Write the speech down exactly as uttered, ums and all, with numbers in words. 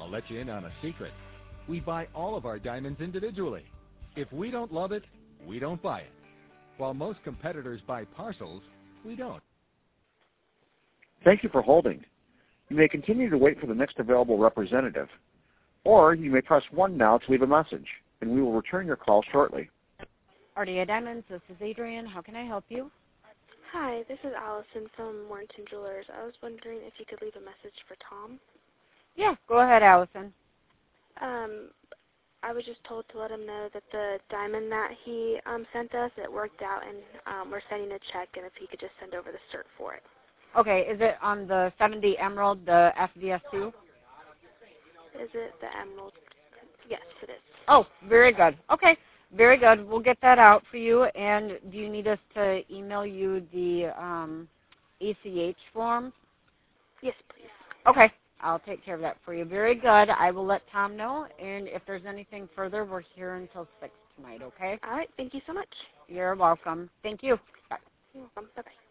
I'll let you in on a secret. We buy all of our diamonds individually. If we don't love it, we don't buy it. While most competitors buy parcels, we don't. Thank you for holding. You may continue to wait for the next available representative, or you may press one now to leave a message, and we will return your call shortly. R D A Diamonds, this is Adrian. How can I help you? Hi, this is Allison from Warrington Jewelers. I was wondering if you could leave a message for Tom. Yeah, go ahead, Allison. Um, I was just told to let him know that the diamond that he um, sent us, it worked out, and um, we're sending a check, and if he could just send over the cert for it. Okay, is it on the seventy Emerald, the F D S two? Is it the Emerald? Yes, it is. Oh, very good. Okay, very good. We'll get that out for you. And do you need us to email you the um, A C H form? Yes, please. Okay, I'll take care of that for you. Very good. I will let Tom know. And if there's anything further, we're here until six tonight, okay? All right, thank you so much. You're welcome. Thank you. Bye. You're welcome. Bye-bye.